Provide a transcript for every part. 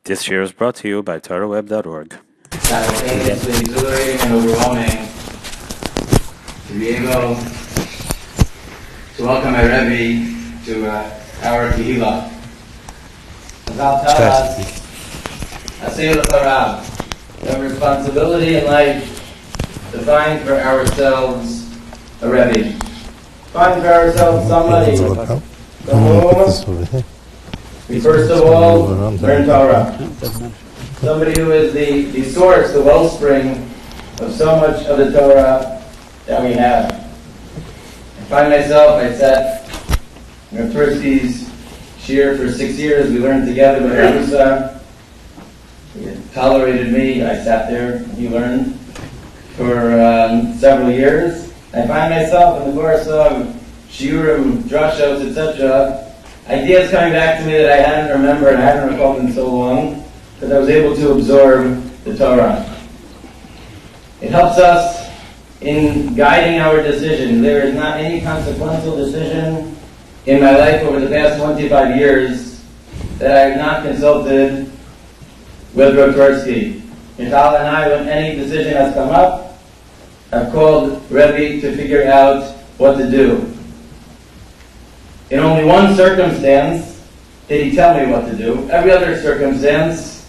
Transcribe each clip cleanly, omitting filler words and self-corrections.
This year is brought to you by TorahWeb.org. Simultaneously exhilarating and overwhelming to be able to welcome my Rebbe to our Kehillah. About Taras, Asay L'Charav, we have a responsibility in life to find for ourselves a Rebbe. Find for ourselves somebody from whom we first of all learn Torah. Somebody who is the source, the wellspring of so much of the Torah that we have. I find myself, I sat in Tversky's shir for 6 years. We learned together with Arusa. He tolerated me. I sat there. He learned for several years. I find myself in the course of shiurim, drashos, etc., ideas coming back to me that I hadn't remembered, I hadn't recalled in so long, because I was able to absorb the Torah. It helps us in guiding our decision. There is not any consequential decision in my life over the past 25 years that I have not consulted with Rav Tversky. Michal and I, when any decision has come up, have called Rebbe to figure out what to do. In only one circumstance did he tell me what to do. Every other circumstance,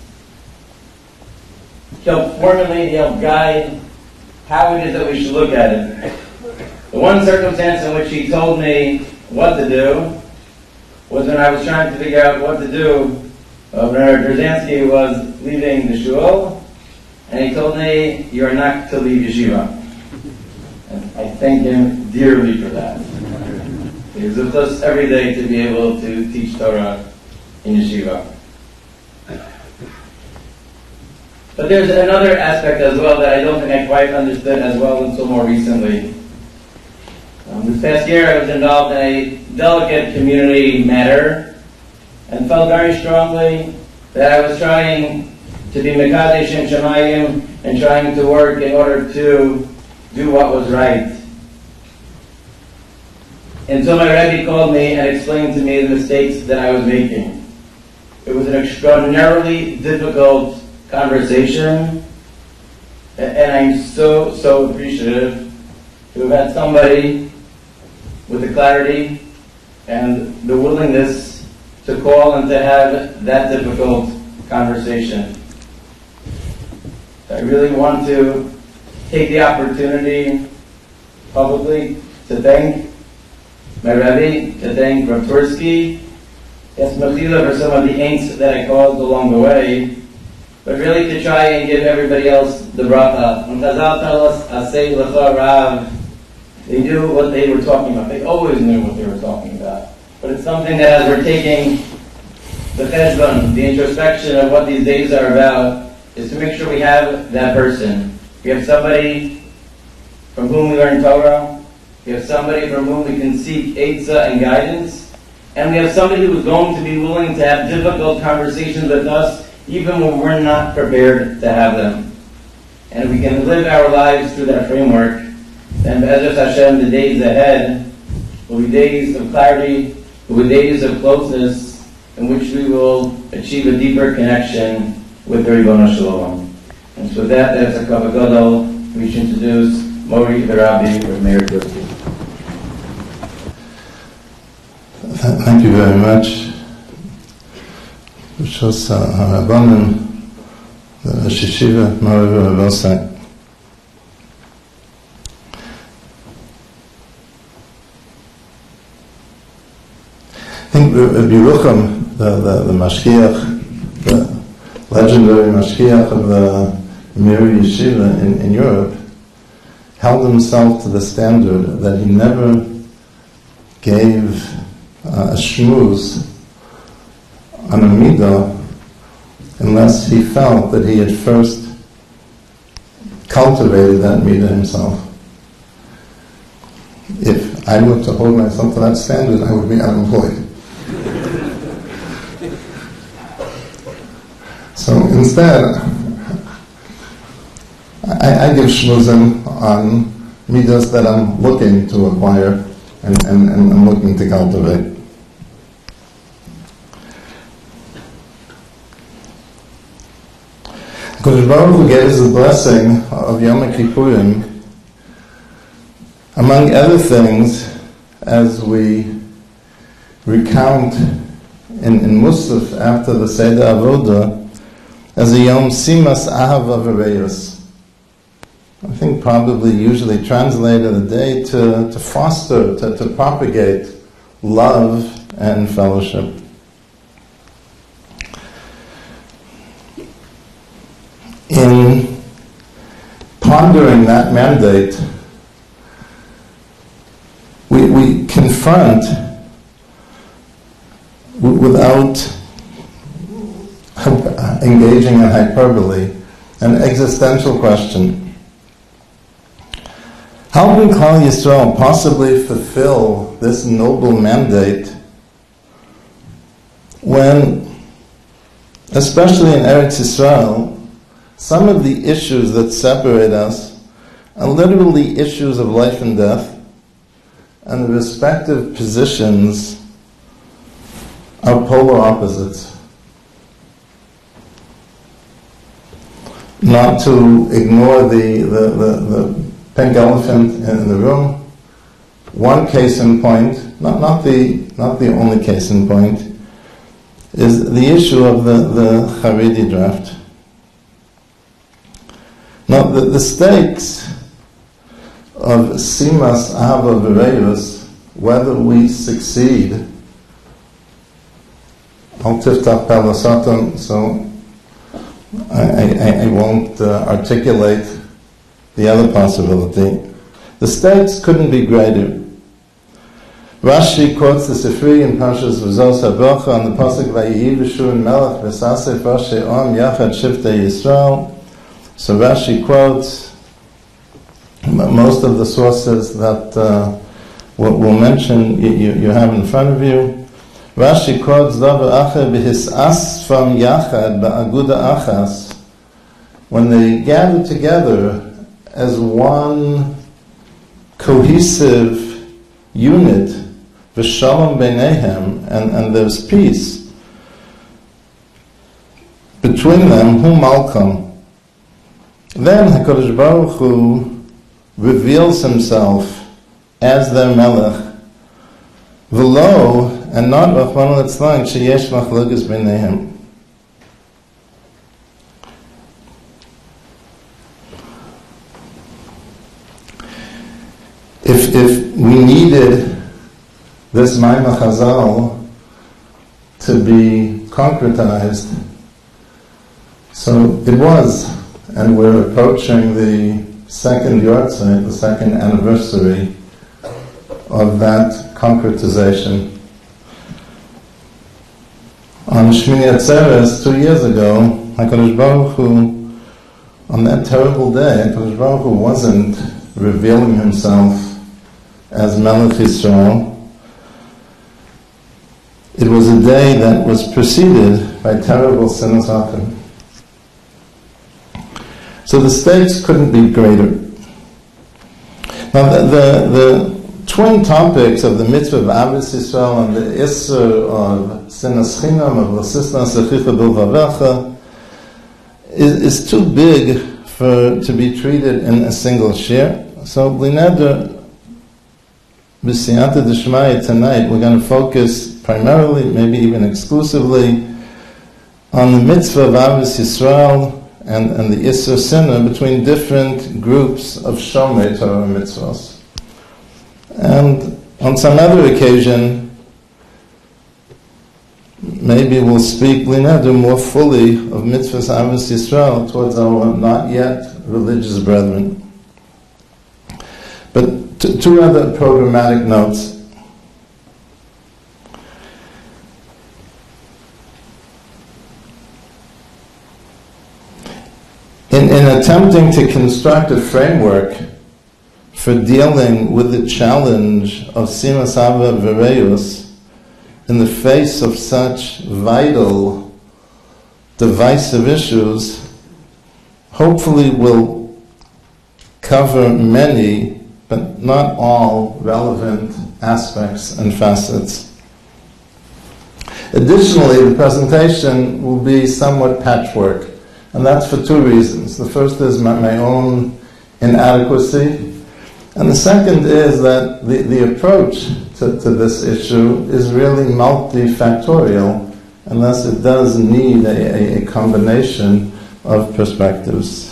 he'll formulate, he'll guide how it is that we should look at it. The one circumstance in which he told me what to do was when I was trying to figure out what to do. When Brzezinski was leaving the shul, and he told me, "You are not to leave yeshiva." And I thank him dearly for that. He was with us every day to be able to teach Torah in yeshiva. But there's another aspect as well that I don't think I quite understood as well until more recently. This past year I was involved in a delicate community matter and felt very strongly that I was trying to be Mekadesh and Shemayim and trying to work in order to do what was right. Until my Rebbe called me and explained to me the mistakes that I was making. It was an extraordinarily difficult conversation, and I'm so appreciative to have had somebody with the clarity and the willingness to call and to have that difficult conversation. I really want to take the opportunity publicly to thank my Rebbe, to thank Rav Tversky, yes, Mechila for some of the ain'ts that I caused along the way, but really to try and give everybody else the bracha. When Chazal tell us, Asay L'Charav, they knew what they were talking about. They always knew what they were talking about. But it's something that as we're taking the cheshbon, the introspection of what these days are about, is to make sure we have that person. We have somebody from whom we learn Torah. We have somebody from whom we can seek eitzah and guidance. And we have somebody who is going to be willing to have difficult conversations with us even when we're not prepared to have them. And if we can live our lives through that framework, then Be'ezras Hashem, the days ahead will be days of clarity, will be days of closeness in which we will achieve a deeper connection with the Ribono Shel Olam. And so that's a kavod gadol. We should introduce Mori the Rabbi with Meir Tversky. Thank you very much. Rishos HaRabbanim, the Rosh Yeshiva, Mori Rabosai. I think Rabbi Yerucham, the Mashgiach, the legendary Mashgiach of the Mir Yeshiva in Europe, held himself to the standard that he never gave a shmooze on a midah unless he felt that he had first cultivated that midah himself. If I were to hold myself to that standard, I would be unemployed. So instead, I give shmuzim on midas that I'm looking to acquire and I'm looking to cultivate. HaKadosh Baruch Hu gave us the blessing of Yom Kippurim, among other things, as we recount in Musaf after the Seder Avoda, as a Yom Simas Ahava V'Reyus. I think probably usually translated a day to foster, to propagate love and fellowship. In pondering that mandate, we confront, without engaging in hyperbole, an existential question. How can Klal Yisrael possibly fulfill this noble mandate when, especially in Eretz Yisrael, some of the issues that separate us are literally issues of life and death, and the respective positions are polar opposites? Not to ignore the pink elephant in the room, one case in point, not the only case in point, is the issue of the Haredi draft. Now, the stakes of Simas Ahava V'Reyus, whether we succeed, Al Tiftach Palasatam, so I won't articulate the other possibility. The stakes couldn't be greater. Rashi quotes the Sifri in Parshas V'zos HaBrocha on the pasuk Vayihi v'shur melech v'saseh Roshei Om Yachad Shiftei Yisrael. So Rashi quotes most of the sources that we'll mention, you have in front of you. Rashi quotes Davar Acher b'hisas from Yachad ba'aguda achas, when they gather together as one cohesive unit, v'shalom beinehem, and there's peace between them, hu malkam. Then HaKadosh Baruch Hu reveals himself as their melech, v'lo, and not Rachmana litzlan, sheyesh machlokas beinehem. If we needed this Maimah Chazal to be concretized, so it was, and we're approaching the second Yortzeit, the second anniversary of that concretization. On Shmini Atzeres 2 years ago, HaKadosh Baruch Hu, on that terrible day, HaKadosh Baruch Hu wasn't revealing himself as Melech Yisrael. It was a day that was preceded by terrible sinas achim. So the stakes couldn't be greater. Now the twin topics of the mitzvah of Ahavas Yisrael and the Isser of sinas chinam, of l'sisna sechicha bilvavecha, is too big to be treated in a single share. So b'li neder, b'siyata d'shmaya tonight, we're going to focus primarily, maybe even exclusively, on the mitzvah of Ahavas Yisrael and the Isser Sinah between different groups of Shomrei Torah mitzvahs. And on some other occasion, maybe we'll speak more fully of mitzvahs Ahavas Yisrael towards our not yet religious brethren. But two other programmatic notes. In attempting to construct a framework for dealing with the challenge of Simas Ahava V'Reyus in the face of such vital, divisive issues, hopefully we'll cover many, but not all, relevant aspects and facets. Additionally, the presentation will be somewhat patchwork. And that's for two reasons. The first is my own inadequacy. And the second is that the approach to this issue is really multifactorial, unless it does need a combination of perspectives.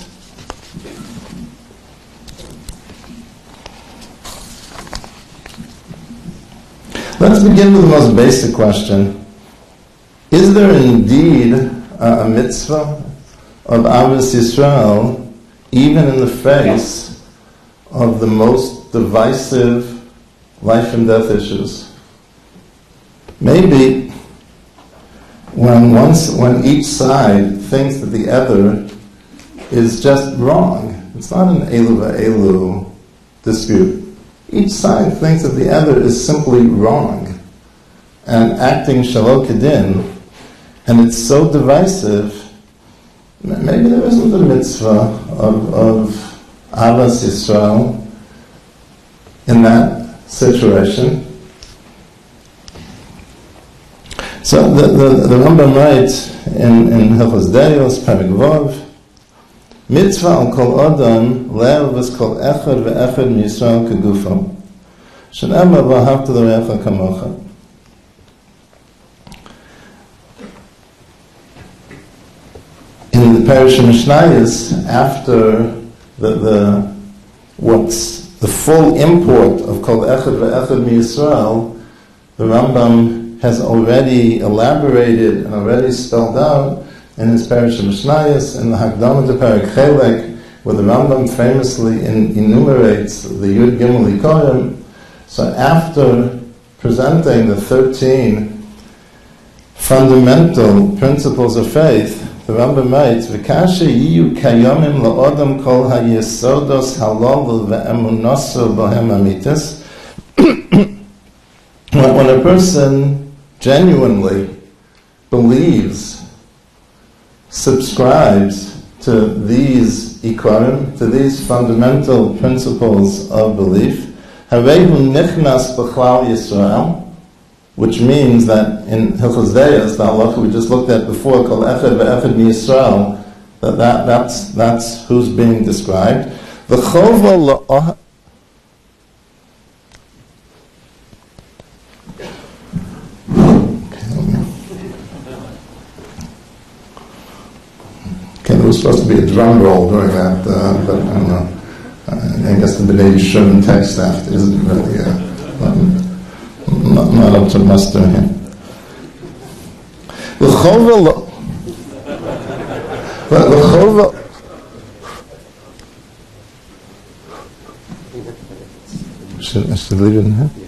Let's begin with the most basic question. Is there indeed a mitzvah of Ahavas Yisrael, even in the face of the most divisive life and death issues? Maybe when each side thinks that the other is just wrong. It's not an elu v'elu dispute. Each side thinks that the other is simply wrong and acting shalom kedin, and it's so divisive. Maybe there isn't a mitzvah of Ahavas Yisrael in that situation. So the Rambam writes in Hilchos Deos, Perek Vav, mitzvah al kol adam le'avas kol echad ve'echad miYisrael kegufo shenemar v'ahavta l'reacha kamocha. In the Parish of Mishnayos, after what's the full import of kol echad ve'echad miYisrael, the Rambam has already elaborated and already spelled out in his Parish of Mishnayos, in the Hakdama to Perek Chelek, where the Rambam famously enumerates the Yud Gimel Ikorim. So after presenting the 13 fundamental principles of faith, the Rambam writes, V'kasha yiyu kayomim la'odam kol ha'yesodos halol ve'emunoso bohem amitis. When a person genuinely believes, subscribes to these ikarim, to these fundamental principles of belief, harehu nichnas b'chlal Yisrael, which means that in Hilchos Deos, the halacha we just looked at before, kol echad ve'echad miYisrael, that's who's being described. V'chova la'ah. There was supposed to be a drum roll during that, but I don't know. I guess the B'nai Yeshurun tech staff isn't really not up to muster here. I should leave it in here.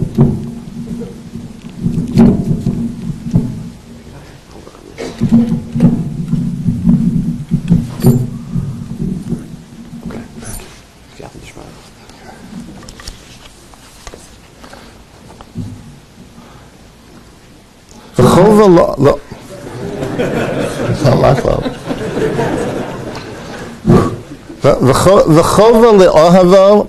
It's not my fault. V'chova le'ohavo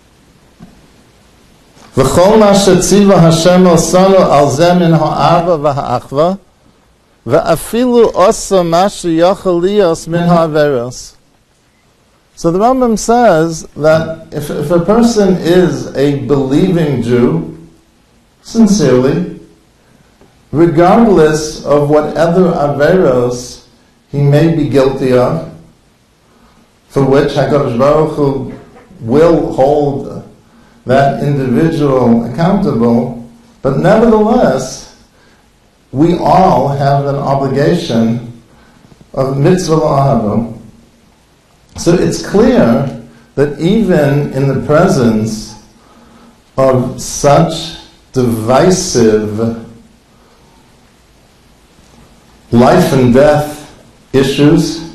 v'chol ma shetziva Hashem osanu al zeh min ha'ava v'ha'achva v'afilu osa ma sheyochel lios min ha'averos. So the Rambam says that if a person is a believing Jew, sincerely, regardless of what other averos he may be guilty of, for which HaKadosh Baruch Hu will hold that individual accountable, but nevertheless, we all have an obligation of mitzvah l'ahavo. So it's clear that even in the presence of such divisive life and death issues,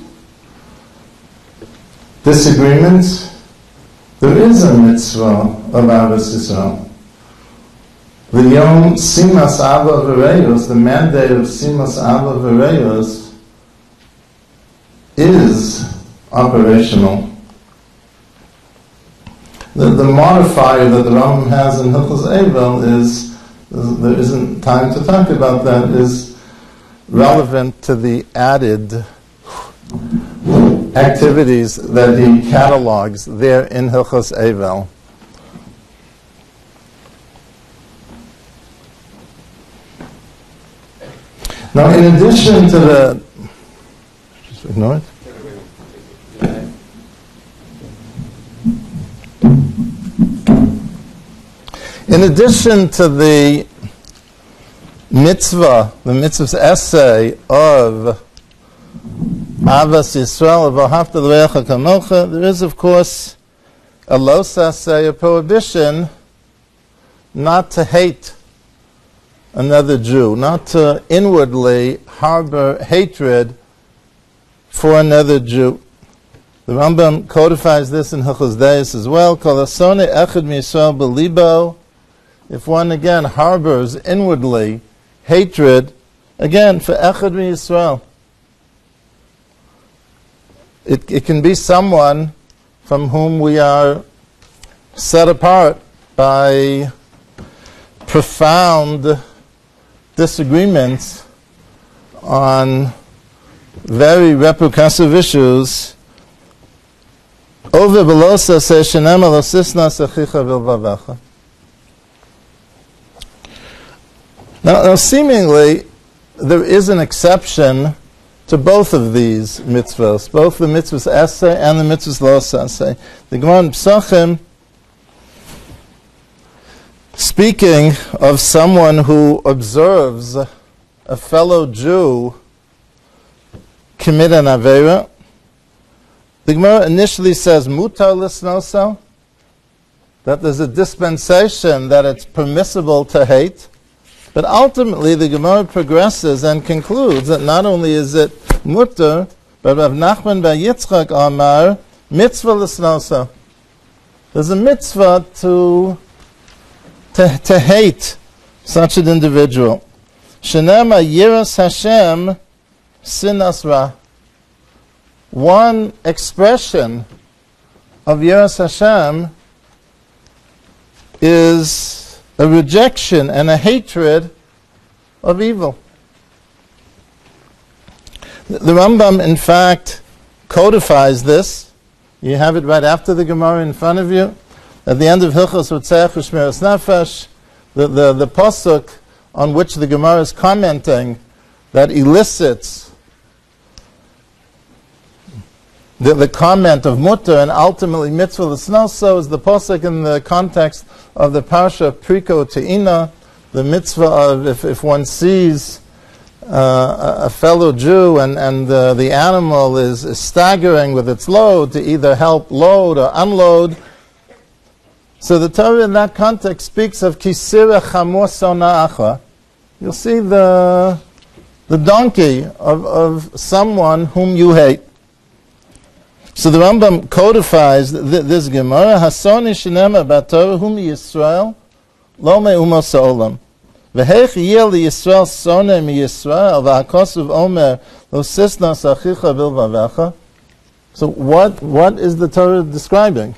disagreements, there is a mitzvah of Ahavas Yisrael. The Yom Simas Ava V'Reyos, the mandate of Simas Ava V'Reyos, is operational. The modifier that the Rambam has in Hilchos Eivel is, there isn't time to talk about that, is relevant to the added activities that he catalogs there in Hilchos Eivel. Now, in addition to the... Just ignore it. In addition to the mitzvah's essay of Avas Yisrael, V'ahavta l'reacha kamocha, there is, of course, a los essay, a prohibition not to hate another Jew, not to inwardly harbor hatred for another Jew. The Rambam codifies this in Hilchos Deis as well. Kol asone echad miYisrael b'libo. If one again harbors inwardly hatred, again for echad miYisrael, it can be someone from whom we are set apart by profound disagreements on very repercussive issues. Over belosa says shenem alosisna sechicha vilvavecha. Now, seemingly, there is an exception to both of these mitzvahs, both the mitzvahs essay and the mitzvahs los essay. The Gemara in Pesachim, speaking of someone who observes a fellow Jew commit an aveira, the Gemara initially says mutar lisnoso, that there's a dispensation that it's permissible to hate. But ultimately, the Gemara progresses and concludes that not only is it mutter, but Rav Nachman bar Yitzchak Amar, mitzvah l'snosa. There's a mitzvah to hate such an individual. Shenema yiras Hashem sinas ra. One expression of yiras Hashem is a rejection and a hatred of evil. The Rambam, in fact, codifies this. You have it right after the Gemara in front of you. At the end of Hilchos Rotzeach U'Shmiras Nefesh, the pasuk on which the Gemara is commenting that elicits the comment of mutter and ultimately mitzvah l'snoso is the pasuk in the context of the parsha Priko Te'ina, the mitzvah of if one sees a fellow Jew and the animal is staggering with its load to either help load or unload. So the Torah in that context speaks of kisira chamor sona'acha. You'll see the donkey of someone whom you hate. So the Rambam codifies this Gemara, Hasoni shenema b'Torah hum Yisrael, lo me'umos ha'olam. V'heich yeh liYisrael soneh miYisrael, v'hakosuv omer, lo sisnas achicha bilvavecha. So what is the Torah describing?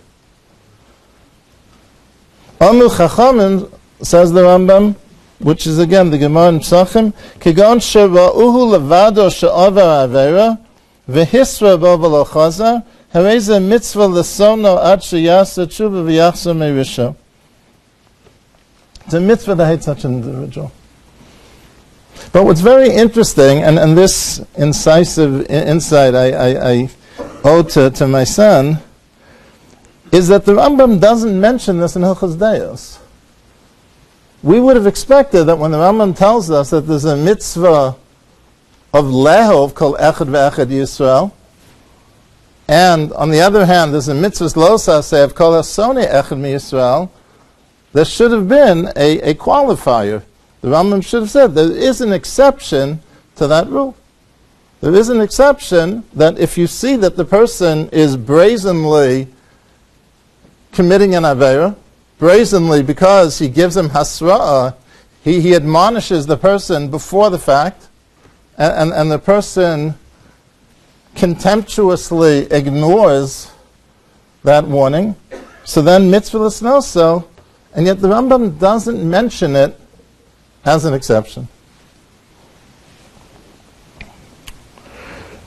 Amu Chachamim, says the Rambam, which is again the Gemara in Pesachim, Kigon shera'uhu levado she'avar avera, v'hisra bo v'lo chazar, harei mitzvah l'sono ad sheyasa tshuva v'yachzor me'risho. It's a mitzvah to hate such an individual. But what's very interesting, and this incisive insight I owe to my son, is that the Rambam doesn't mention this in Hilchos Deos. We would have expected that when the Rambam tells us that there's a mitzvah of lehov called echad ve'echad Yisrael, and on the other hand there's a mitzvah lo saseh of kol hasoni echad miYisrael, there should have been a qualifier. The Rambam should have said there is an exception to that rule. There is an exception that if you see that the person is brazenly committing an aveira, brazenly because he gives him hasra'ah, he admonishes the person before the fact, and the person contemptuously ignores that warning, so then mitzvah l'snoso, and yet the Rambam doesn't mention it as an exception.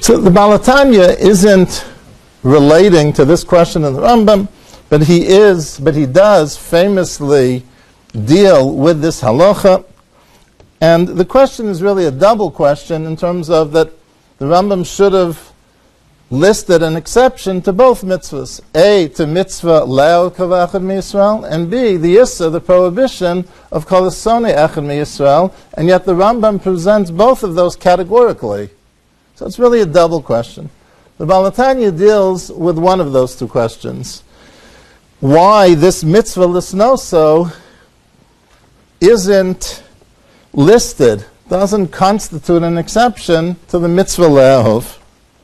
So the Baal HaTanya isn't relating to this question in the Rambam, but he does famously deal with this halacha. And the question is really a double question in terms of that the Rambam should have listed an exception to both mitzvahs. A, to mitzvah le'el kol echad miYisrael, and B, the issa, the prohibition of kol asoni echad miYisrael, and yet the Rambam presents both of those categorically. So it's really a double question. The Baal HaTanya deals with one of those two questions. Why this mitzvah l'snoso isn't listed, doesn't constitute an exception to the mitzvah le'ahov.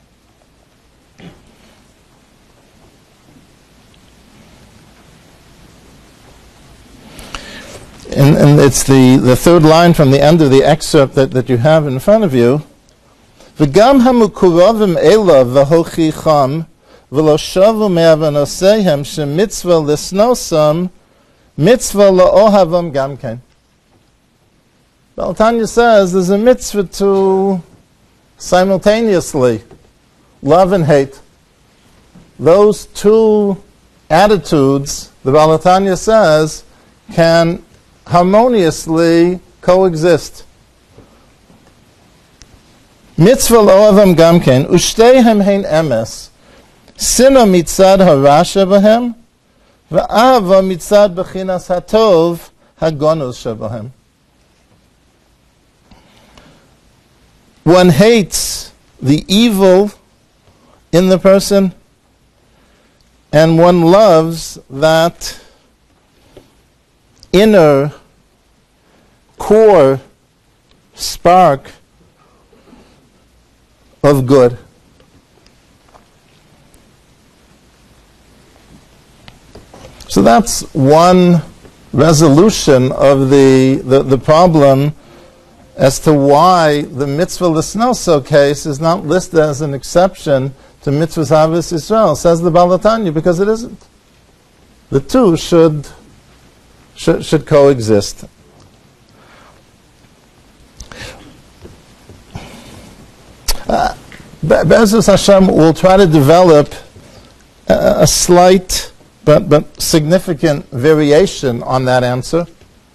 And it's the third line from the end of the excerpt that you have in front of you. V'gam hamukuravim elav v'hochicham v'lo shavu me'avanoseihem shemitzvah l'snosam mitzvah la'ohavam gamken. Baal HaTanya says there's a mitzvah to simultaneously love and hate. Those two attitudes, the Baal HaTanya says, can harmoniously coexist. Mitzvah la'ohavam gamken ushteihem hein emes sina mitzad harasha b'hem v'ahava mitzad b'chinas hatov hagonus shabahem. One hates the evil in the person, and one loves that inner core spark of good. So that's one resolution of the problem as to why the mitzvah l'snoso case is not listed as an exception to mitzvahs Ahavas Yisrael, says the Baal HaTanya, because it isn't. The two should coexist. Be'ezus Hashem will try to develop a slight but significant variation on that answer.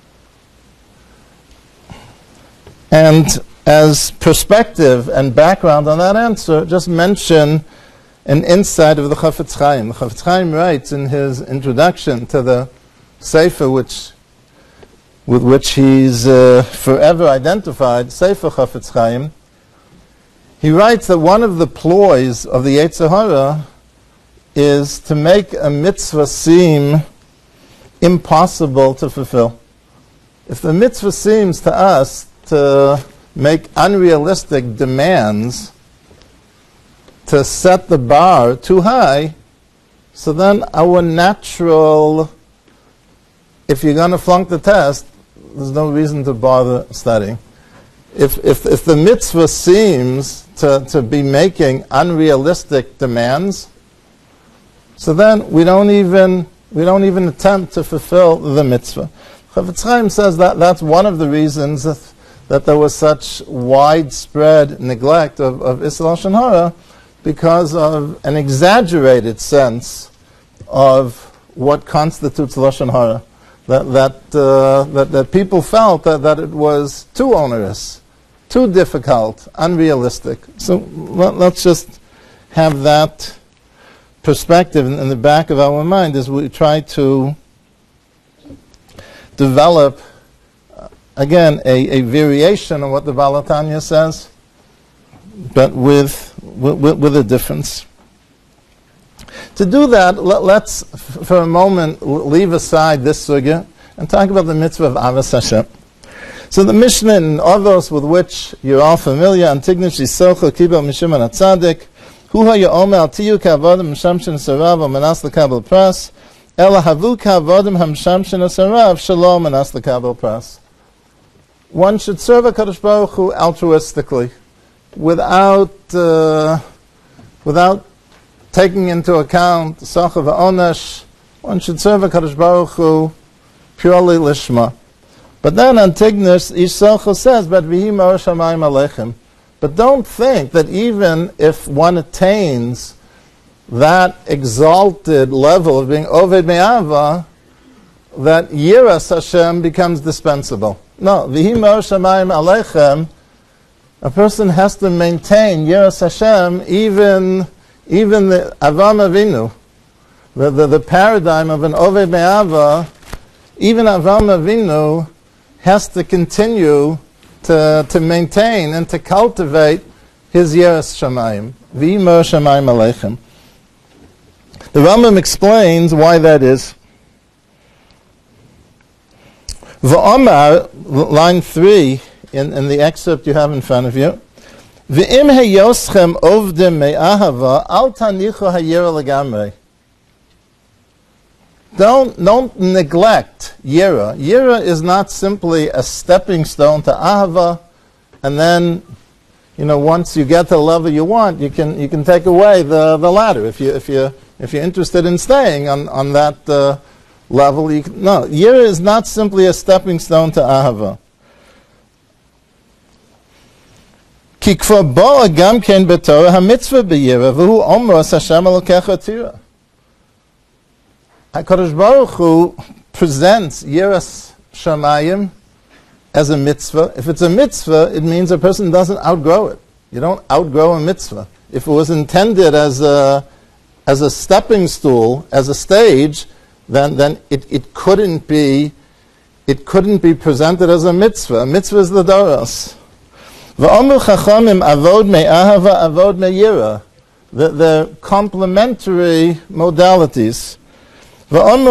And as perspective and background on that answer, just mention an insight of the Chafetz Chaim. The Chafetz Chaim writes in his introduction to the Sefer with which he's forever identified, Sefer Chafetz Chaim, he writes that one of the ploys of the Yetzer Hara is to make a mitzvah seem impossible to fulfill. If the mitzvah seems to us to make unrealistic demands, to set the bar too high, so then our natural, if you're going to flunk the test, there's no reason to bother studying. If the mitzvah seems to be making unrealistic demands, so then we don't even attempt to fulfill the mitzvah. Chafetz Chaim says that that's one of the reasons that there was such widespread neglect of Issa Lashon Hara, because of an exaggerated sense of what constitutes Lashon Hara. That people felt that it was too onerous, too difficult, unrealistic. So let's just have that perspective in the back of our mind as we try to develop, again, a variation on what the Baal HaTanya says, but with a difference. To do that, let's for a moment leave aside this sugya and talk about the mitzvah of Avos Hashem. So the Mishnah in Avos, with which you're all familiar, Antignish Yisocha Kibel Mishimon HaTzadik, Hu ha'yomer al tiyu ka'avodim hamshamshin sarav o manas l'kabel pras, ela havu ka'avodim hamshamshin sarav shalom manas l'kabel pras. One should serve HaKadosh Baruch Hu altruistically, without taking into account Sacha v'onesh. One should serve HaKadosh Baruch Hu purely lishma. But then Antignos Yisocha says, "But v'hi ma'or shamayim aleichem." But don't think that even if one attains that exalted level of being Oved Me'ava, that Yiras Hashem becomes dispensable. No, V'hi Me'or Shamayim Aleichem, a person has to maintain Yiras Hashem, even the Avraham Avinu, the paradigm of an Oved Me'ava, even Avraham Avinu has to continue to maintain and to cultivate his Yiras Shamayim. V'hi Me'or Shamayim Aleichem. The Rambam explains why that is. V'omar, line 3, in the excerpt you have in front of you, V'im heyoschem ovdim me'ahava, al tanichu hayira legamrei. Don't neglect Yira. Yira is not simply a stepping stone to Ahava, and then, once you get to the level you want, you can take away the ladder. If you're interested in staying on that level, no. Yira is not simply a stepping stone to Ahava. Ki kvar bo'a gam ken b'Torah ha-mitzvah b'Yira, v'hu omros Hashem elokecha tira. HaKadosh Baruch Hu presents Yiras Shamayim as a mitzvah. If it's a mitzvah, it means a person doesn't outgrow it. You don't outgrow a mitzvah. If it was intended as a stepping stool, as a stage, then it couldn't be presented as a mitzvah. A mitzvah is the doros. V'omu chachamim avod me'ahava avod me'yira. The complementary modalities. So here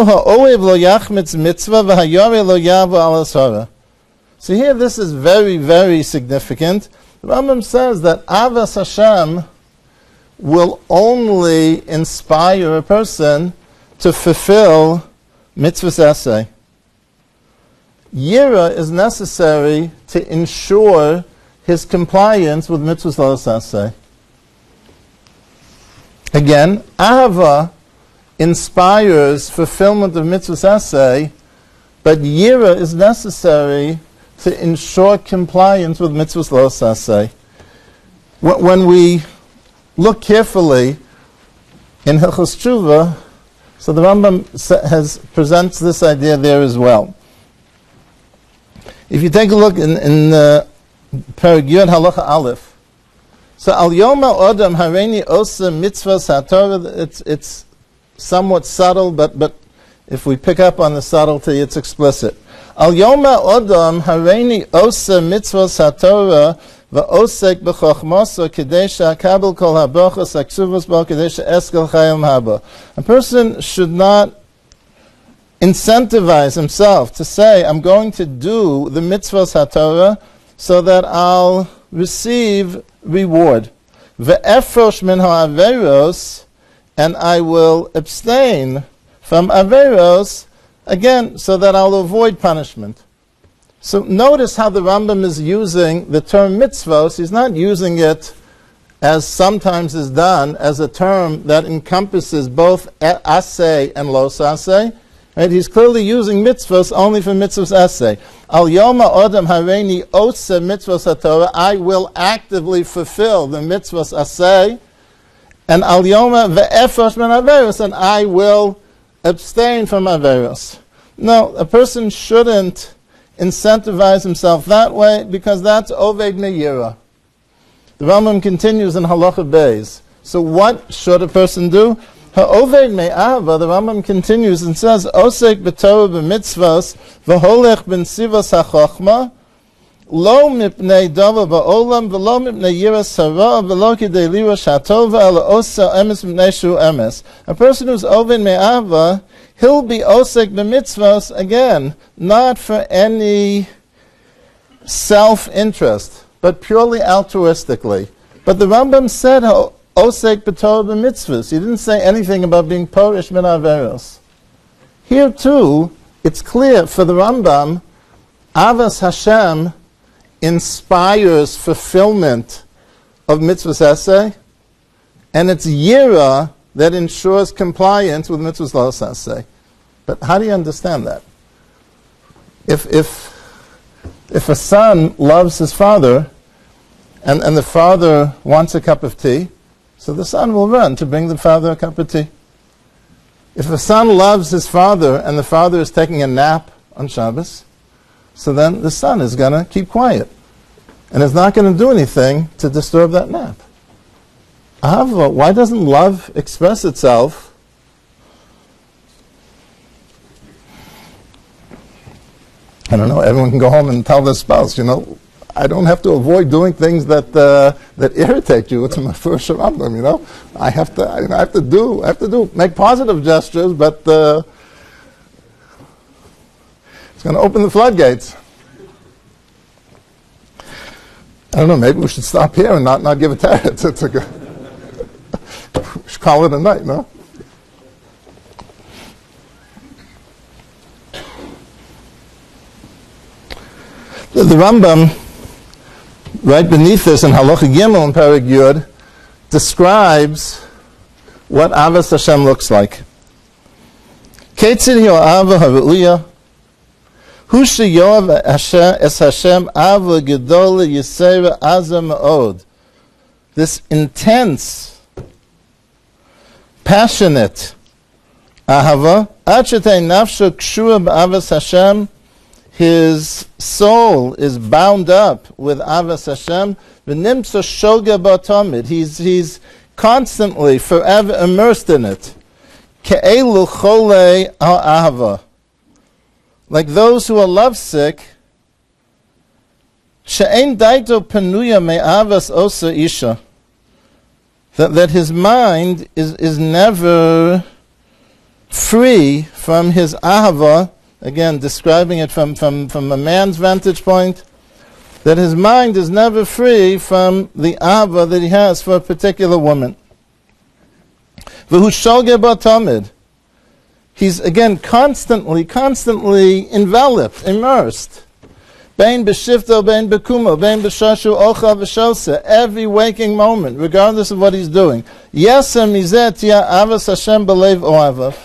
this is very, very significant. The Rambam says that Avas Hashem will only inspire a person to fulfill mitzvahs essay. Yira is necessary to ensure his compliance with mitzvahs essay. Again, Ahava inspires fulfillment of mitzvahs essay, but Yira is necessary to ensure compliance with mitzvahs los essay. When we look carefully in Hilchos Tshuva, so the Rambam presents this idea there as well. If you take a look in Perek Yud Halacha Aleph, so Al Yoma Odam Hareini Osa Mitzvahs HaTorah, it's somewhat subtle, but if we pick up on the subtlety, it's explicit. Al Yoma Odam Hareini Osa Mitzvahs HaTorah V'osek B'chochmoso Kedei She'akabel Kol HaBrochos HaKsuvos Bo Kedei She'eskel Chayil Haba. A person should not incentivize himself to say, I'm going to do the Mitzvahs HaTorah so that I'll receive reward. Ve'efrosh min ha'averos, and I will abstain from averos, again, so that I'll avoid punishment. So notice how the Rambam is using the term mitzvos. He's not using it, as sometimes is done, as a term that encompasses both aseh and los aseh. Right? He's clearly using mitzvos only for mitzvos aseh. Al yoma odam hareini osa mitzvos haTorah, I will actively fulfill the mitzvos aseh. And al yoma ve'efrosh min averos, and I will abstain from averos. No, a person shouldn't incentivize himself that way, because that's oved me'yira. The Rambam continues in Halacha Beis. So what should a person do? Ha'oved me'ava, the Rambam continues and says, Osek b'Torah b'mitzvos, v'holech b'nsivos ha'chochma, lo mipnei dava ba'olam, v'lo mipnei yiras hara, v'lo kidei lirash ha'tova, ala osa emes mipnei shu emes. A person who's oved me'ava, he'll be osek b'mitzvos, again, not for any self-interest, but purely altruistically. But the Rambam said, osek b'Torah b'mitzvos. He didn't say anything about being porish min averos. Here too, it's clear for the Rambam, Avas Hashem inspires fulfillment of mitzvahs essay, and it's Yira that ensures compliance with mitzvahs los aseh. But how do you understand that? If a son loves his father, and the father wants a cup of tea, so the son will run to bring the father a cup of tea. If a son loves his father and the father is taking a nap on Shabbos, so then the son is going to keep quiet and is not going to do anything to disturb that nap. Ahava, why doesn't love express itself? I don't know, everyone can go home and tell their spouse, I don't have to avoid doing things that irritate you. It's my first Rambam, I have to make positive gestures, but it's going to open the floodgates. I don't know, maybe we should stop here and not give a teretz. We should call it a night, no? The Rambam, right beneath this in Halacha Gimel and Perek Yud, describes what Avas Hashem looks like. Ketzid hi ha'ava ha'ru'uya, hu sheyoav es Hashem ava gedola yisera azah ma'od. This intense, passionate ahava, ad shetei nafsho kshua b'avas Hashem, his soul is bound up with Avas Hashem. V'nimtza shoga b'tamid. He's constantly, forever immersed in it. Ke'elu cholei ha'ahava. Like those who are lovesick. She'ein daito penuya me'avas osa isha. That his mind is never free from his ahava. Again, describing it from a man's vantage point, that his mind is never free from the ahava that he has for a particular woman. V'hu shogeh b'tamid. He's, again, constantly enveloped, immersed. Bein b'shifto, bein b'kumo, bein b'shashu, ocha v'shose. Every waking moment, regardless of what he's doing. Yesem mizeh tia avas Hashem b'leiv o'avav.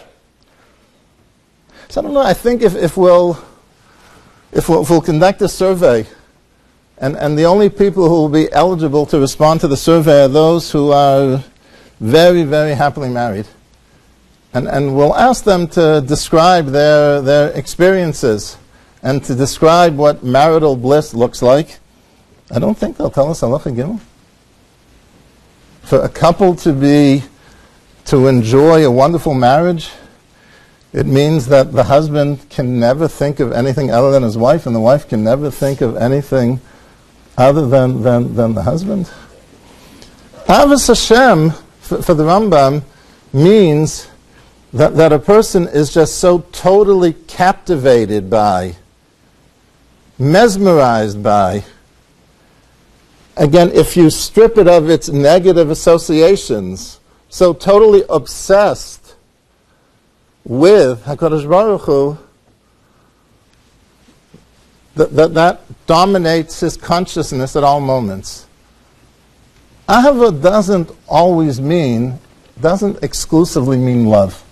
So I don't know, I think if we'll conduct a survey, and the only people who will be eligible to respond to the survey are those who are very, very happily married. And we'll ask them to describe their experiences and to describe what marital bliss looks like. I don't think they'll tell us Halacha Gimel. For a couple to enjoy a wonderful marriage, it means that the husband can never think of anything other than his wife, and the wife can never think of anything other than the husband. Avas Hashem, for the Rambam, means that a person is just so totally captivated by, mesmerized by. Again, if you strip it of its negative associations, so totally obsessed with HaKadosh Baruch Hu, that dominates his consciousness at all moments. Ahava doesn't exclusively mean love.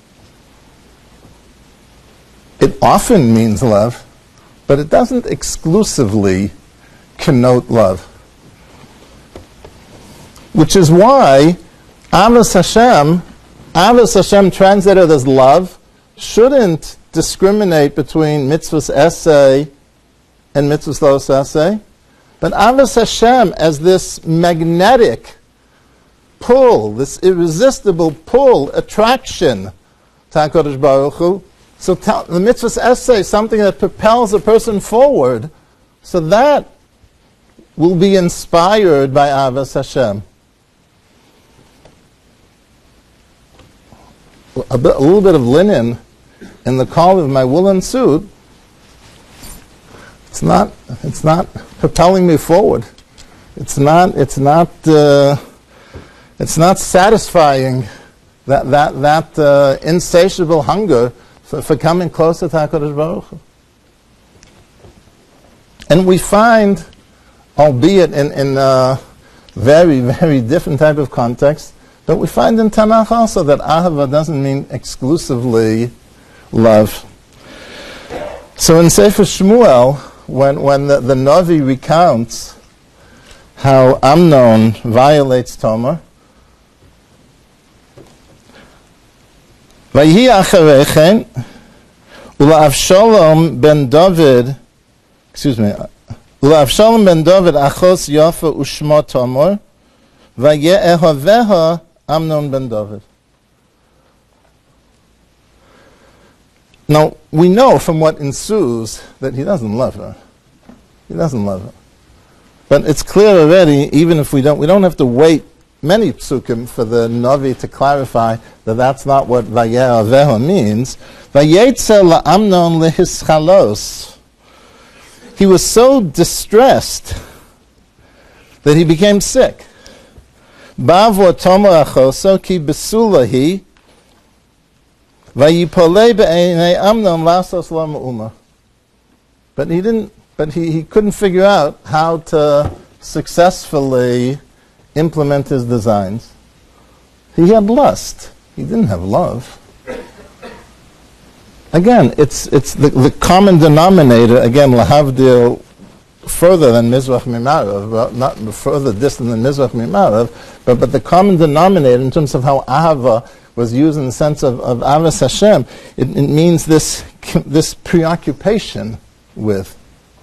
It often means love, but it doesn't exclusively connote love. Which is why Avas Hashem translated as love shouldn't discriminate between mitzvahs essay and mitzvahs los essay. But Avas Hashem as this magnetic pull, this irresistible pull, attraction to HaKadosh Baruch Hu. So the mitzvahs essay, something that propels a person forward, so that will be inspired by Avas Hashem. A little bit of linen in the collar of my woolen suit, it's not propelling me forward. It's not satisfying that insatiable hunger for coming closer to HaKadosh Baruch Hu. And we find, albeit in a very, very different type of context, but we find in Tanakh also that Ahava doesn't mean exclusively love. So in Sefer Shmuel, when the Navi recounts how Amnon violates Tamar. Vayhi acharei chen, u'la'Avshalom ben David, u'la'Avshalom ben David achos Yafa u'shma Tamar, vaye'ehaveha Amnon ben David. Now, we know from what ensues that he doesn't love her. He doesn't love her. But it's clear already, even if we don't have to wait many psukim for the Navi to clarify that that's not what Vaye'aveha means. Vayetze la'amnon lehischalos. He was so distressed that he became sick. Bavo Tamar achoso ki besulahi vayipolei be'einei Amnon lasos la ma'uma. But he couldn't figure out how to successfully implement his designs. He had lust. He didn't have love. Again, it's the common denominator, again, lahavdil, further than Mizrach Mimarav, well, not further distant than Mizrach Mimarav, but the common denominator in terms of how Ahava was used in the sense of Avas Hashem, it means this preoccupation with.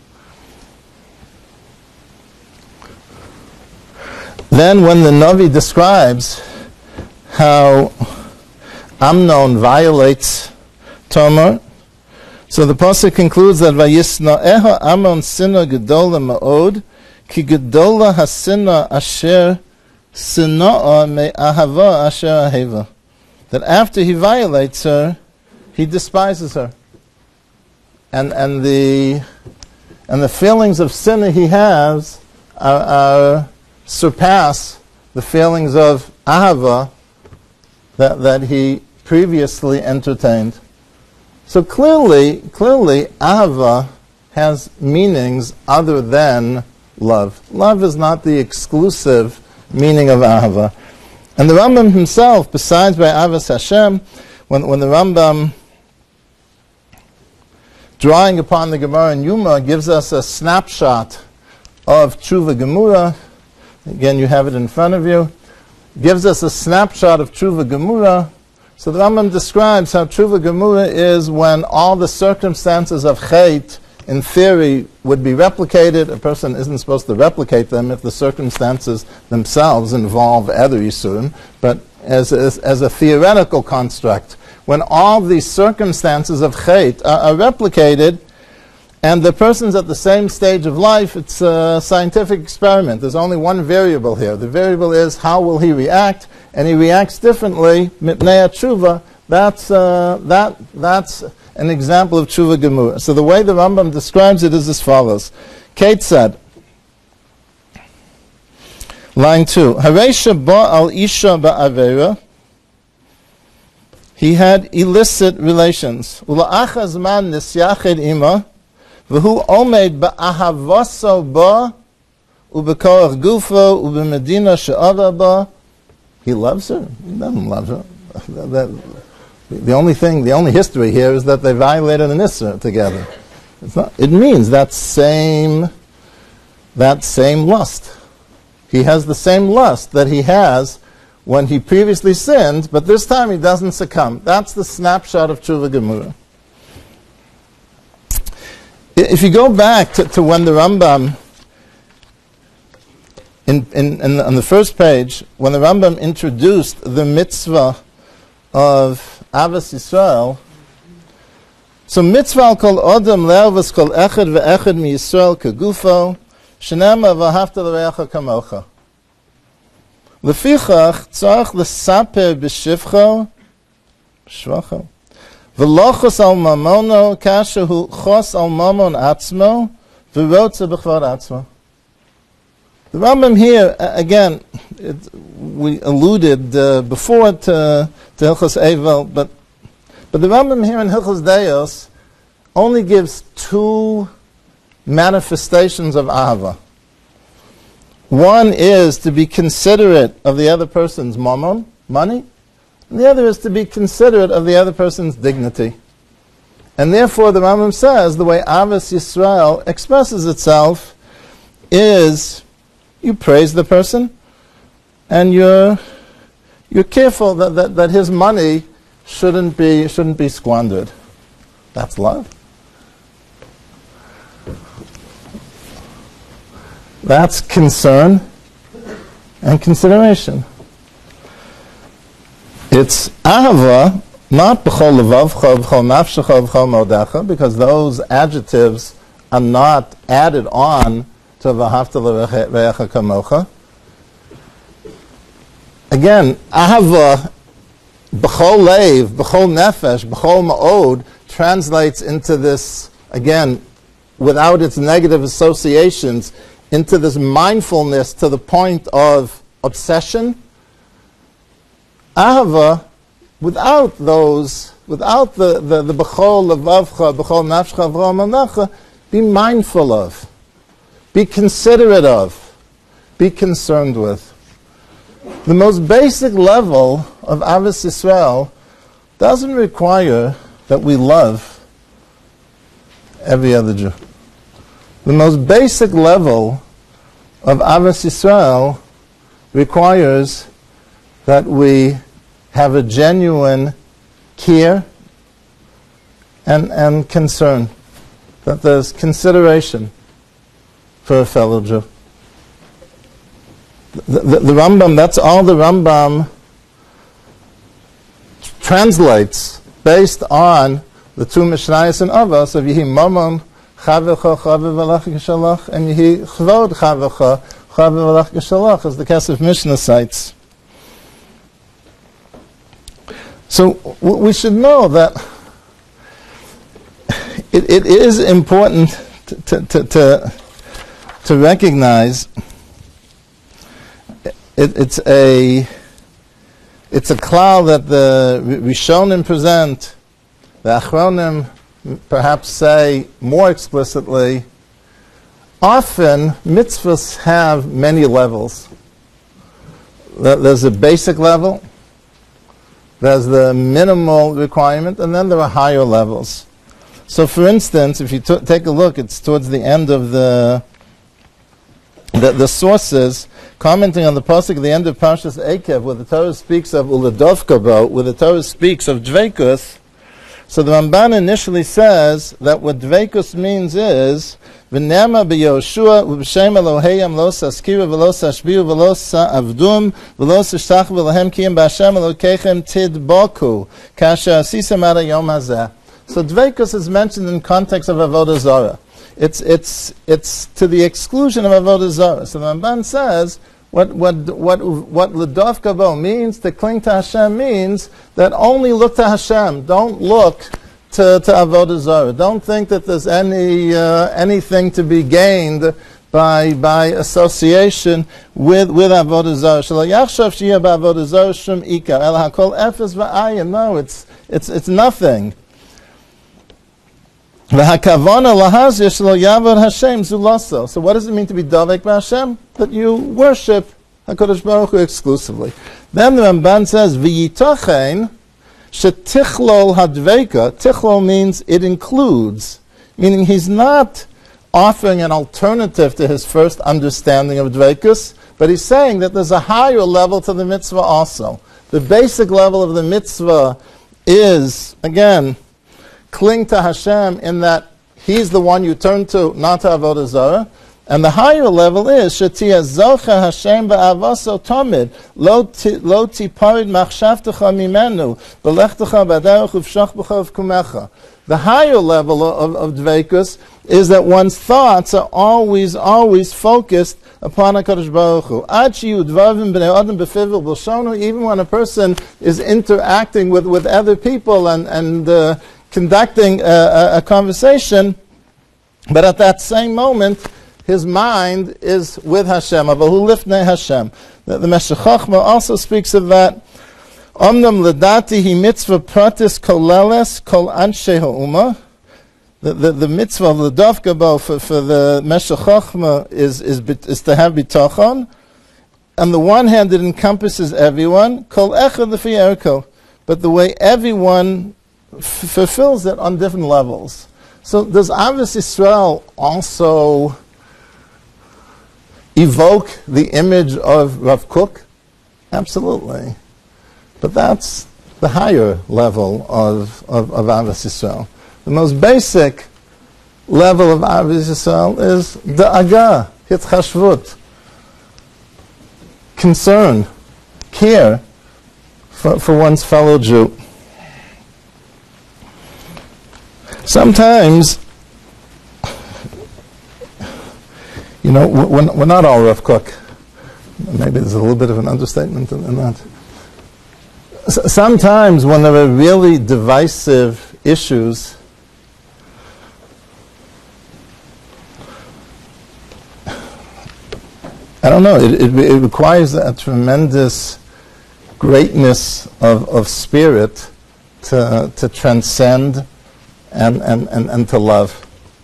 Then when the Navi describes how Amnon violates Tamar, so the pasuk concludes that Vayisna'eha Amnon sinna gedola ma'od, ki gedola hasinna asher sinna'a me'ahava asher aheva. That after he violates her, he despises her. And the feelings of sin he has are surpass the feelings of ahava that he previously entertained. So clearly, ahava has meanings other than love. Love is not the exclusive meaning of ahava. And the Rambam himself, besides by Avas Hashem, when the Rambam, drawing upon the Gemara in Yuma, gives us a snapshot of Tshuva Gemura. Again, you have it in front of you. Gives us a snapshot of Tshuva Gemura. So the Rambam describes how Tshuva Gemura is when all the circumstances of Chait, in theory, would be replicated. A person isn't supposed to replicate them if the circumstances themselves involve other Yisurim, but as a theoretical construct, when all these circumstances of Chait are replicated, and the person's at the same stage of life, it's a scientific experiment. There's only one variable here. The variable is how will he react, and he reacts differently. Mipnei tshuva. That's an example of tshuva gemura. So the way the Rambam describes it is as follows: Kate said, line 2, Hareisha ba al isha ba'avera. He had illicit relations. Ula'achaz man nisyached ima. V'hu omed ba'ahavaso ba, u'bekorach gufo, u'bemedina she'ava ba. He loves her. He doesn't love her. The only history here is that they violated an Isser together. It means that same lust. He has the same lust that he has when he previously sinned, but this time he doesn't succumb. That's the snapshot of Tshuva Gemura. If you go back to when the Rambam, on the first page, when the Rambam introduced the mitzvah of Avas Yisrael, so mitzvah kol odom le'avas kol echad ve'echad mi Yisrael kegufo, shenema v'ahavta l'reacha kamocha. Lefichach tzarich l'saper b'shivcho, shvacho, v'lochos al mamono kashehu chos al mamon atzmo, v'rotze b'chvar atzmo. The Rambam here, again, we alluded before to Hilchos Eivel, but the Rambam here in Hilchos Deos only gives two manifestations of Ahava. One is to be considerate of the other person's mammon, money, and the other is to be considerate of the other person's dignity. And therefore the Rambam says the way Avas Yisrael expresses itself is, you praise the person, and you're careful that his money shouldn't be squandered. That's love. That's concern and consideration. It's ahava, not b'chol levavcha, b'chol nafshecha, b'chol modecha, because those adjectives are not added on to v'ahavta l'recha kamocha. Again, ahava, b'chol leiv, b'chol nefesh, b'chol ma'od, translates into this, again, without its negative associations, into this mindfulness to the point of obsession. Ahava, without the b'chol levavcha, b'chol nafshcha, b'chol manacha, be mindful of, be considerate of, be concerned with. The most basic level of Ahavas Yisrael doesn't require that we love every other Jew. The most basic level of Ahavas Yisrael requires that we have a genuine care and concern, that there's consideration for a fellow Jew. The Rambam, that's all the Rambam translates based on the two Mishnayos and Avos of Yehi Mamon Chavecha Chavev V'Alach Geshalach and Yehi Chvod Chavecha Chavev V'Alach Geshalach, as the Kesef Mishnah cites. So we should know that it is important to recognize it's a klal that the Rishonim present, the Achronim perhaps say more explicitly. Often mitzvahs have many levels. There's a basic level, there's the minimal requirement, and then there are higher levels. So for instance, if you take a look, it's towards the end of the sources, commenting on the pasuk at the end of Parshas Eikev, where the Torah speaks of Uladovkabo, where the Torah speaks of Dveikus. So the Ramban initially says that what Dveikus means is V'nema b'Yoshua v'b'shem Elohayim lo saskiru v'lo sashbiu v'lo sa'avdum v'lo sashtach v'lahem kiyim b'Hashem Elokeichem tidboku kasher asisem ad hayom hazeh. So Dveikus is mentioned in context of Avodah Zarah. It's to the exclusion of Avodah Zarah. So the Ramban says what L'dovka bo means, to cling to Hashem, means that only look to Hashem. Don't look to Avodah Zarah. Don't think that there's anything to be gained by association with Avodah Zarah. Shelo yachshav sheyeh b'Avodah Zarah shum ikar el hakol efes v'ayin. No, it's nothing. So what does it mean to be davek b'Hashem? That you worship HaKadosh Baruch Hu exclusively. Then the Ramban says, V'yitachen shetichlol hadveika. Tichlol means it includes, meaning he's not offering an alternative to his first understanding of dveikus, but he's saying that there's a higher level to the mitzvah also. The basic level of the mitzvah is, again, cling to Hashem in that He's the one you turn to, not to Avodah Zarah. And the higher level is Shetiyah Zocha Hashem ba'avaso tamid lo tiparid machshavtecha mimenu b'lechtecha b'aderech uv'shach b'cha v'kumecha. The higher level of dveikus is that one's thoughts are always focused upon HaKadosh Baruch Hu. Ad sheyu dvarim b'nei adam b'fivel b'shonu. Even when a person is interacting with other people and conducting a conversation, but at that same moment, his mind is with Hashem. Avahu lifnei Hashem. The Meshech Chochmah also speaks of that. Omnam ledati hi mitzvah pratis koleles kol anshe ha'uma. The mitzvah of l'davka bo for the Meshech Chochmah is to have bitachon. On the one hand, it encompasses everyone. Kol echad lefi erko. But the way everyone fulfills it on different levels. So does Ahavas Yisrael also evoke the image of Rav Kook? Absolutely. But that's the higher level of Ahavas Yisrael. The most basic level of Ahavas Yisrael is da'aga, hitchashvut, concern, care for one's fellow Jew. Sometimes, we're not all Rav Kook. Maybe there's a little bit of an understatement in that. Sometimes when there are really divisive issues, I don't know, it requires a tremendous greatness of spirit to transcend and to love.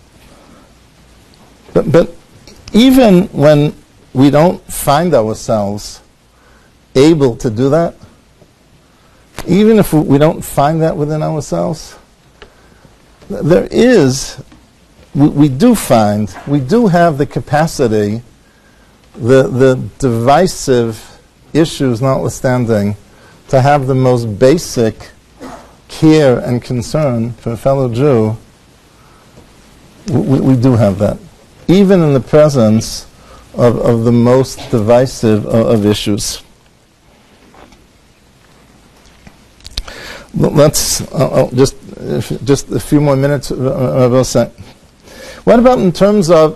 But even when we don't find ourselves able to do that, even if we don't find that within ourselves, we do have the capacity, the divisive issues notwithstanding, to have the most basic care and concern for a fellow Jew. We do have that, even in the presence of the most divisive of issues. Let's just a few more minutes. What about in terms of,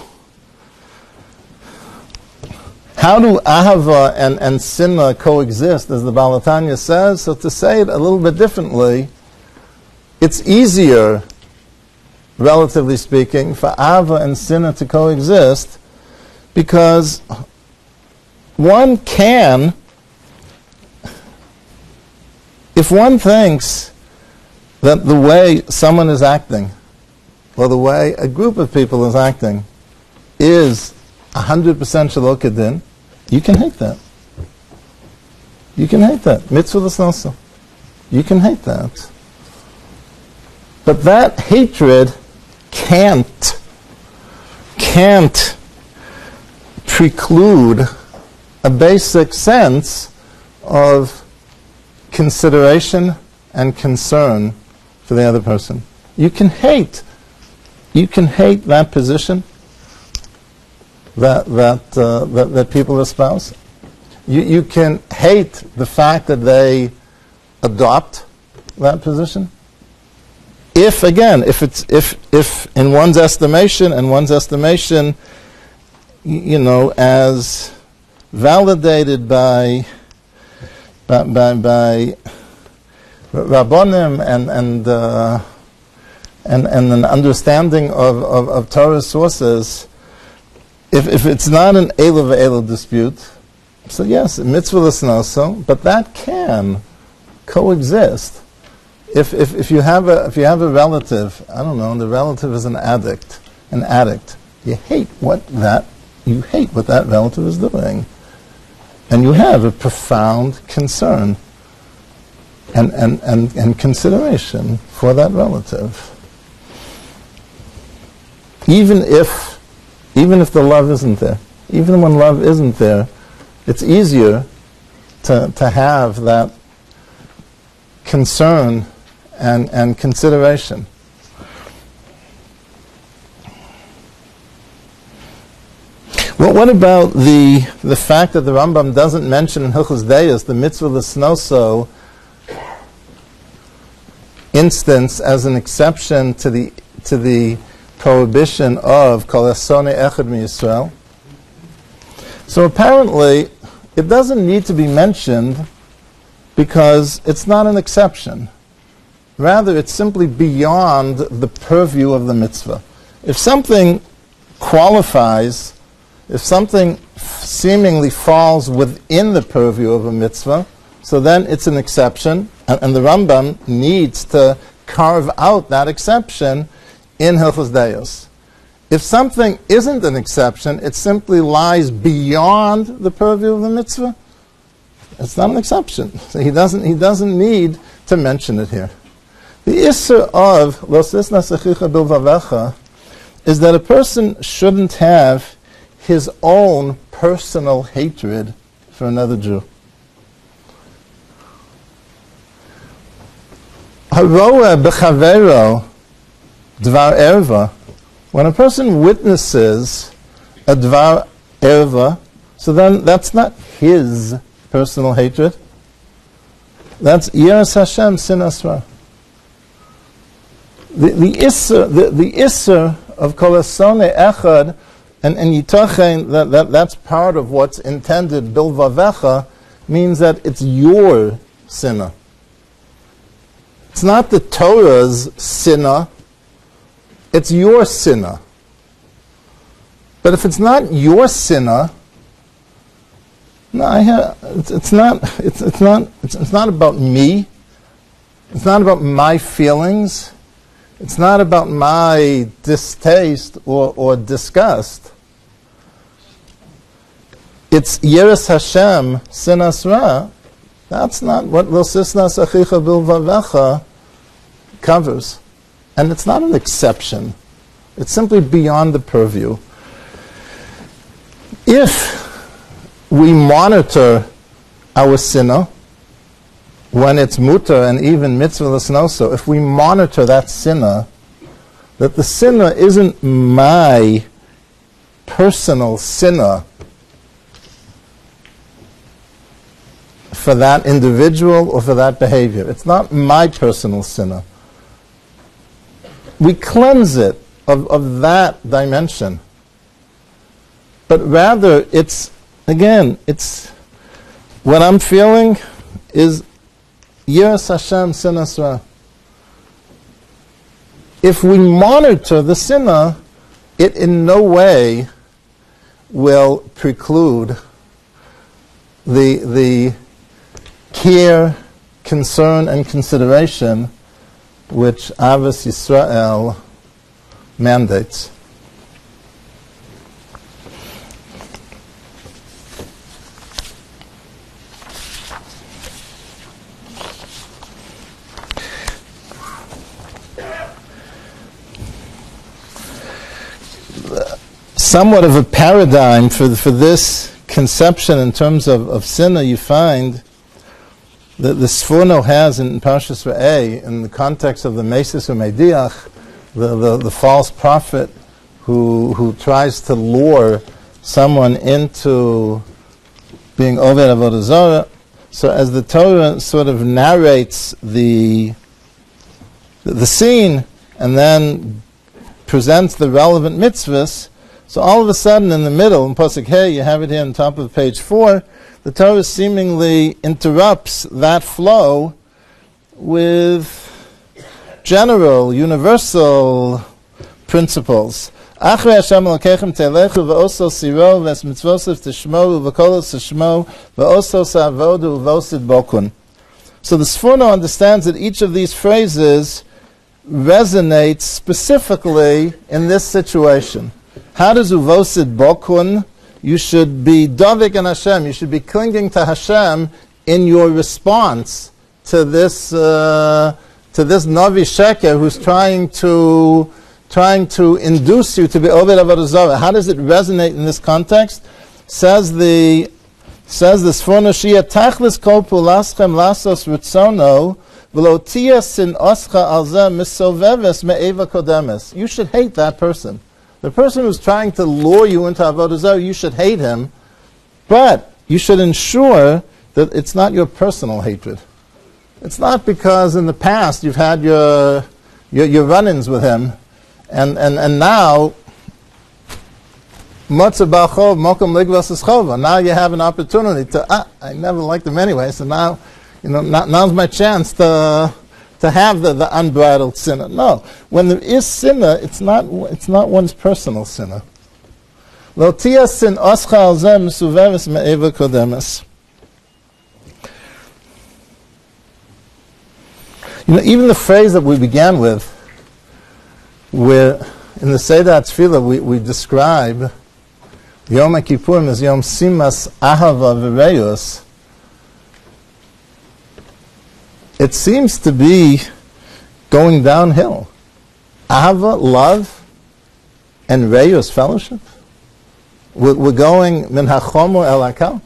how do ahava and sinna coexist, as the Baal HaTanya says? So to say it a little bit differently, it's easier, relatively speaking, for ahava and sinna to coexist because one can, if one thinks that the way someone is acting, or the way a group of people is acting, is 100% shalom kedin, you can hate that. You can hate that. Mitzvah l'snosa. You can hate that. But that hatred can't preclude a basic sense of consideration and concern for the other person. You can hate that position that people espouse. You can hate the fact that they adopt that position. If in one's estimation, as validated by Rabbonim and an understanding of Torah sources, if it's not an Eilu ve'Eilu dispute, so yes, mitzvah l'snoso, but that can coexist. If you have a relative, I don't know, and the relative is an addict, you hate what that relative is doing, and you have a profound concern and consideration for that relative, even if the love isn't there. Even when love isn't there, it's easier to have that concern and consideration. Well, what about the fact that the Rambam doesn't mention in Hilchos Deis the mitzvah l'snoso instance as an exception to the prohibition of kol hasoneh echad miYisrael? So apparently, it doesn't need to be mentioned because it's not an exception. Rather, it's simply beyond the purview of the mitzvah. If something qualifies, if something seemingly falls within the purview of a mitzvah, so then it's an exception, and the Rambam needs to carve out that exception in Hilchos Deis. If something isn't an exception, it simply lies beyond the purview of the mitzvah, it's not an exception. So he doesn't need to mention it here. The issur of Lo Sisnas Achicha Bilvavecha is that a person shouldn't have his own personal hatred for another Jew. Haroeh b'chavero dvar erva. When a person witnesses a dvar erva, so then that's not his personal hatred. That's Yiras Hashem Sinas Ra. The Isser of Kol Asonei Echad, and Yitachen, that's part of what's intended, Bilvavecha, means that it's your sinner. It's not the Torah's sinner, it's your sinner. But if it's not your sinner, no, it's not about me. It's not about my feelings. It's not about my distaste or disgust. It's Yiras Hashem Sinas Ra. That's not what Lo Sisnas Achicha Bilvavecha covers. And it's not an exception. It's simply beyond the purview. If we monitor our sinner when it's mutter and even mitzvah l'snoso, if we monitor that sinner, that the sinner isn't my personal sinner for that individual or for that behavior. It's not my personal sinner. We cleanse it of that dimension. But rather, it's what I'm feeling is Yiras Hashem Sinas Ra. If we monitor the sinner, it in no way will preclude the care, concern, and consideration which Avos Yisrael mandates. Somewhat of a paradigm for this conception in terms of sinner, you find that the Sforno has in Parshas Re'eh, in the context of the Mesis Umediach, the false prophet who tries to lure someone into being Oved Avodah Zarah. So as the Torah sort of narrates the scene and then presents the relevant mitzvahs, so all of a sudden in the middle, in Pasuk Hey, you have it here on top of page 4, the Torah seemingly interrupts that flow with general, universal principles. Achrei Hashem Elokechem telechu v'oso siro v'es mitzvosav tishmo v'kolos tishmo v'oso sa'avodu v'osid bokun. So the Sforno understands that each of these phrases resonates specifically in this situation. How does uvosid bokun? You should be dovik and Hashem. You should be clinging to Hashem in your response to this Navi Sheker who's trying to induce you to be Oved Avodah Zarah. How does it resonate in this context? Says the Sforno Shia Tachlis Kol Pulaschem Lasos Ritzono V'lo Tia Sin Oscha Al Zeh Misoveves Me'eva Kodemes. You should hate that person. The person who's trying to lure you into Avodah Zarah, you should hate him, but you should ensure that it's not your personal hatred. It's not because in the past you've had your run-ins with him, and now Matzah Ba'chov Mokum Ligvas Eschova. Now you have an opportunity to I never liked him anyway, so now now's my chance to have the unbridled sinner. No, when there is sinner, it's not one's personal sinner. Lo tia sin oscha al zeh mesuveres me'eva kodemes. Even the phrase that we began with, where in the Seder Tefillah we describe Yom Kippurim as Yom Simas Ahava V'Reyus, it seems to be going downhill. Ahava, love, and Reyus, fellowship. we're going min hachomer el hakal.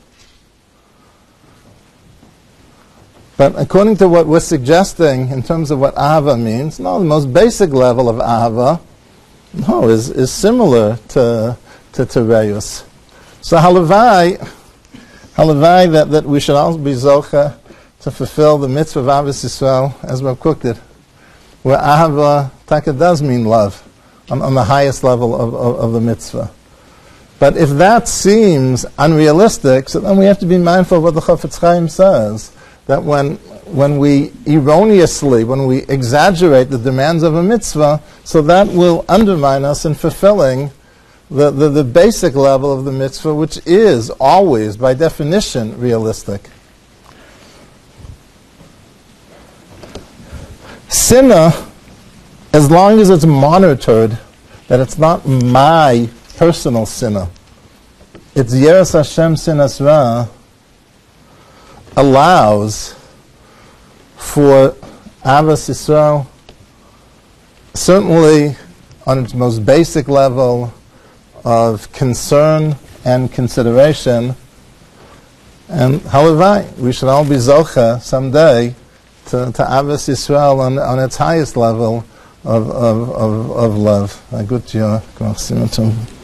But according to what we're suggesting in terms of what ahava means, no, the most basic level of ahava, no, is similar to Reus. So halavai that we should also be zocha to fulfill the mitzvah of Ahavas Yisrael as Rav Kook did, where ahava taka does mean love on the highest level of the mitzvah. But if that seems unrealistic, so then we have to be mindful of what the Chafetz Chaim says, that when we erroneously, when we exaggerate the demands of a mitzvah, so that will undermine us in fulfilling the basic level of the mitzvah, which is always, by definition, realistic. Sinah, as long as it's monitored, that it's not my personal sinah, it's Yeras Hashem Sinas Ra, allows for Ahavas Yisrael, certainly on its most basic level of concern and consideration, and halavai, we should all be zocha someday to Ahavas Yisrael on its highest level of love.